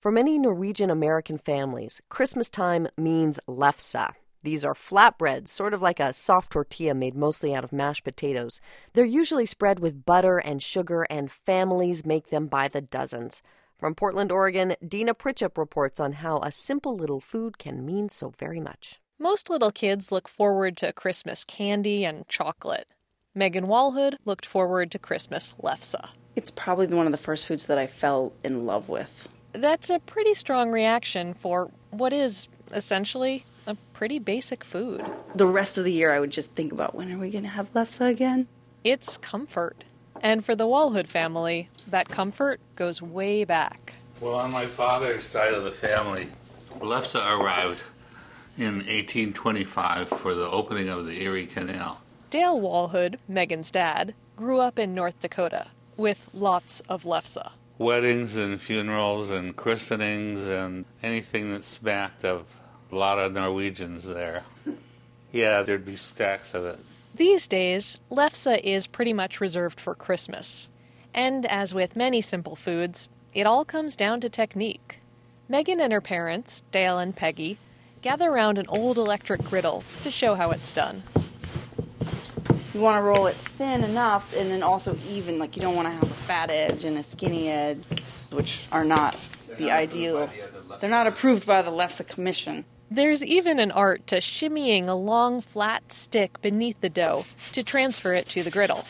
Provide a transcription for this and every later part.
For many Norwegian American families, Christmas time means lefse. These are flatbreads, sort of like a soft tortilla made mostly out of mashed potatoes. They're usually spread with butter and sugar, and families make them by the dozens. From Portland, Oregon, Dina Pritchett reports on how a simple little food can mean so very much. Most little kids look forward to Christmas candy and chocolate. Megan Walhood looked forward to Christmas lefse. It's probably one of the first foods that I fell in love with. That's a pretty strong reaction for what is, essentially, a pretty basic food. The rest of the year I would just think about, when are we going to have lefse again? It's comfort. And for the Walhood family, that comfort goes way back. Well, on my father's side of the family, lefse arrived in 1825 for the opening of the Erie Canal. Dale Walhood, Megan's dad, grew up in North Dakota with lots of lefse. Weddings and funerals and christenings and anything that smacked of a lot of Norwegians there. Yeah, there'd be stacks of it. These days, lefse is pretty much reserved for Christmas. And as with many simple foods, it all comes down to technique. Megan and her parents, Dale and Peggy, gather around an old electric griddle to show how it's done. You want to roll it thin enough and then also even, like you don't want to have a fat edge and a skinny edge, which are not the ideal. They're not approved by the Lefse Commission. There's even an art to shimmying a long, flat stick beneath the dough to transfer it to the griddle.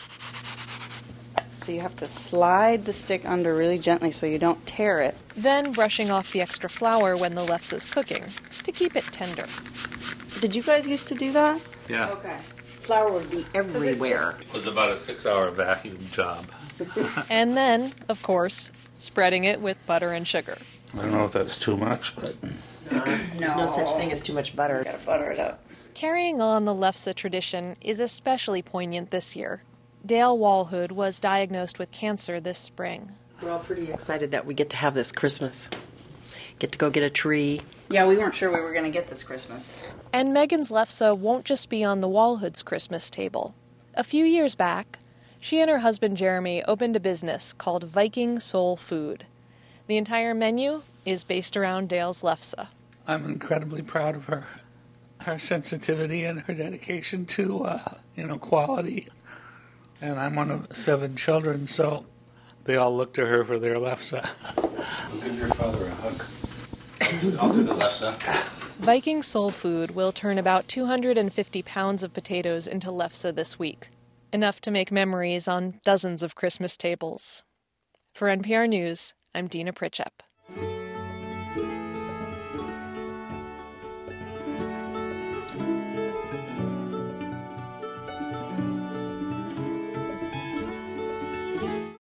So you have to slide the stick under really gently so you don't tear it. Then brushing off the extra flour when the lefse is cooking to keep it tender. Did you guys used to do that? Yeah. Okay. Flour would be everywhere. It was about a 6-hour vacuum job. And then, of course, spreading it with butter and sugar. I don't know if that's too much, but... No such thing as too much butter. Gotta butter it up. Carrying on the lefse tradition is especially poignant this year. Dale Walhood was diagnosed with cancer this spring. We're all pretty excited that we get to have this Christmas. Get to go get a tree. Yeah, we weren't sure we were going to get this Christmas. And Megan's lefse won't just be on the Walhoods' Christmas table. A few years back, she and her husband Jeremy opened a business called Viking Soul Food. The entire menu is based around Dale's lefse. I'm incredibly proud of her. Her sensitivity and her dedication to, quality. And I'm one of 7 children, so they all look to her for their lefse. I'll give your father a hug. I'll do the lefse. Viking Soul Food will turn about 250 pounds of potatoes into lefse this week, enough to make memories on dozens of Christmas tables. For NPR News, I'm Dina Pritchett.